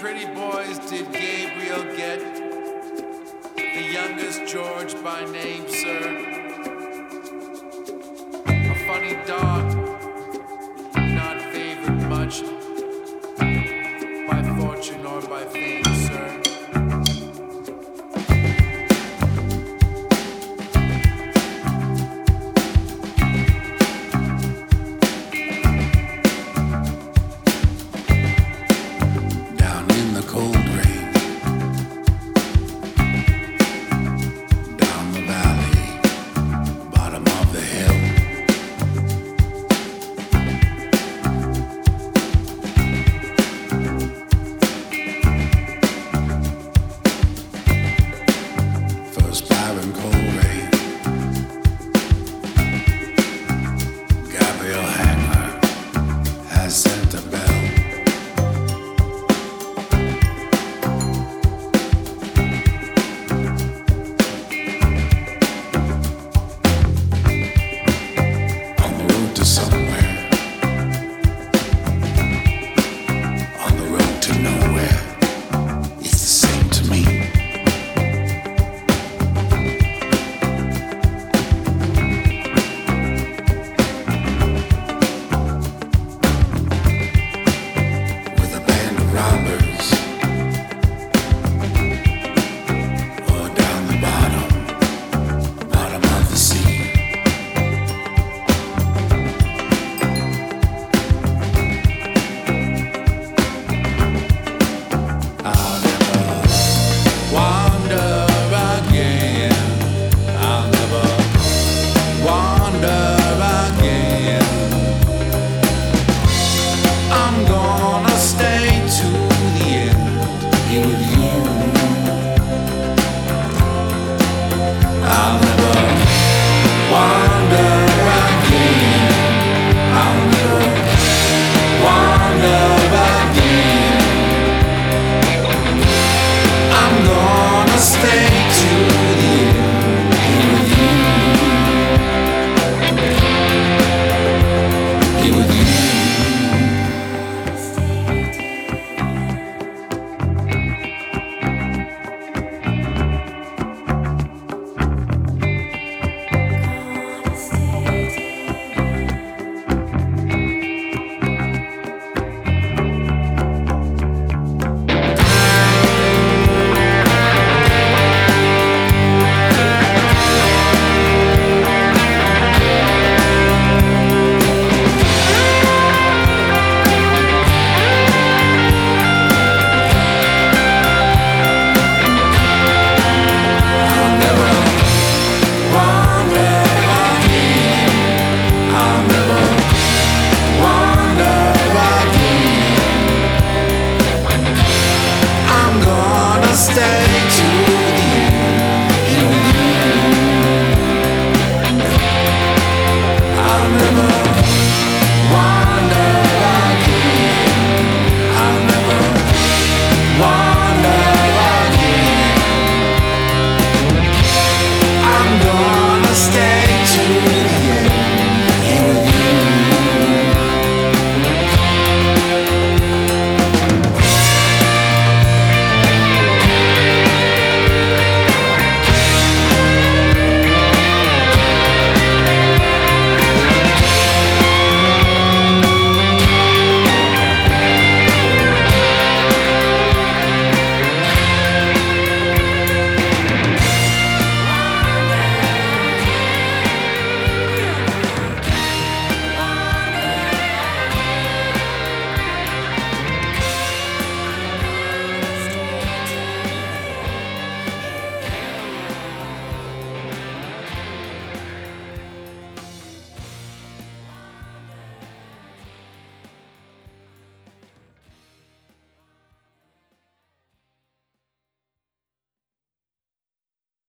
pretty boys did Gabriel get? The youngest George by name, sir. A funny dog, not favored much by fortune or by fame, sir. Down in the cold rain, down the valley, bottom of the hill. First Byron Coleraine, Gabriel Hangler has sent a bell. On the road to somewhere.